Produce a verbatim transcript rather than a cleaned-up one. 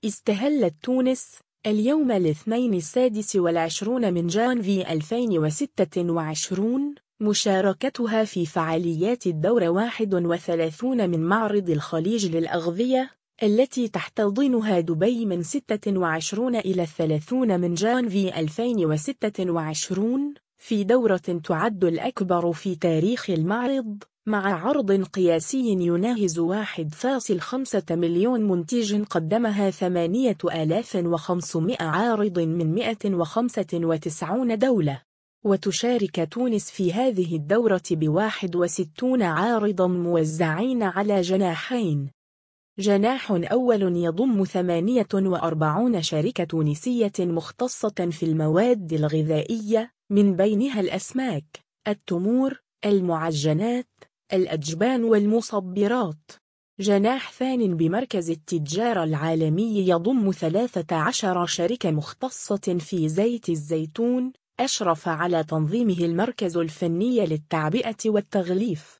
استهلت تونس اليوم الاثنين السادس والعشرون من جانفي ألفين وستة وعشرين مشاركتها في فعاليات الدورة واحد وثلاثين من معرض الخليج للأغذية التي تحتضنها دبي من ستة وعشرين إلى الثلاثين من جانفي ألفين وستة وعشرين في دورة تعد الأكبر في تاريخ المعرض، مع عرض قياسي يناهز واحد فاصلة خمسة مليون منتج قدمها ثمانية آلاف وخمسمائة عارض من مئة وخمسة وتسعين دولة. وتشارك تونس في هذه الدورة بواحد وستين عارضا موزعين على جناحين. جناح أول يضم ثمانية وأربعين شركة تونسية مختصة في المواد الغذائية، من بينها الأسماك، التمور، المعجنات، الأجبان والمصبرات. جناح ثان بمركز التجارة العالمي يضم ثلاثة عشر شركة مختصة في زيت الزيتون، أشرف على تنظيمه المركز الفني للتعبئة والتغليف.